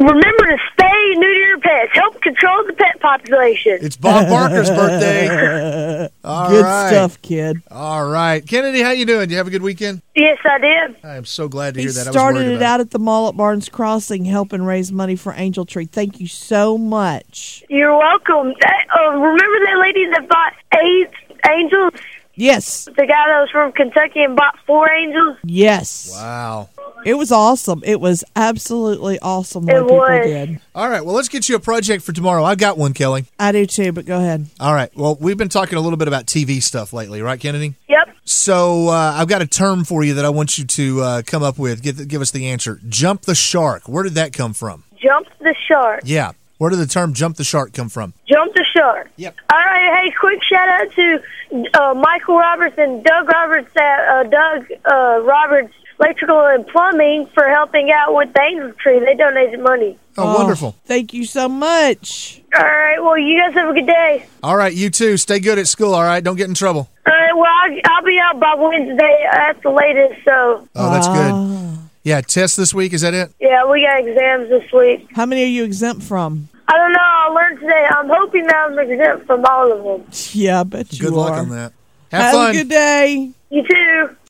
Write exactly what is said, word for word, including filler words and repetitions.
Remember to stay new to your pets. Help control the pet population. It's Bob Barker's birthday. All Good right. stuff, kid. All right. Kennedy, how you doing? Did you have a good weekend? Yes, I did. I am so glad to He hear that. I was started worried it about out at the mall at Barnes Crossing, helping raise money for Angel Tree. Thank you so much. You're welcome. That, uh, remember that lady that bought eight angels? Yes. The guy that was from Kentucky and bought four angels? Yes. Wow. It was awesome. It was absolutely awesome what It people was. did. All right. Well, let's get you a project for tomorrow. I've got one, Kelly. I do too, but go ahead. All right. Well, we've been talking a little bit about T V stuff lately, right, Kennedy? Yep. So uh, I've got a term for you that I want you to uh, come up with. Give, give us the answer. Jump the shark. Where did that come from? Jump the shark. Yeah. Where did the term jump the shark come from? Jump the shark. Yep. All right. Hey, quick shout out to uh, Michael Roberts and Doug Roberts at uh, Doug uh, Roberts Electrical and Plumbing for helping out with the Angel Tree. They donated money. Oh, wonderful. Thank you so much. All right. Well, you guys have a good day. All right. You too. Stay good at school, all right? Don't get in trouble. All right. Well, I'll, I'll be out by Wednesday at the latest, so. Oh, that's good. Yeah, test this week. Is that it? Yeah, we got exams this week. How many are you exempt from? I don't know. I'll learn today. I'm hoping that I'm exempt from all of them. Yeah, I bet you Good luck are. on that. Have, Have fun. a good day. You too.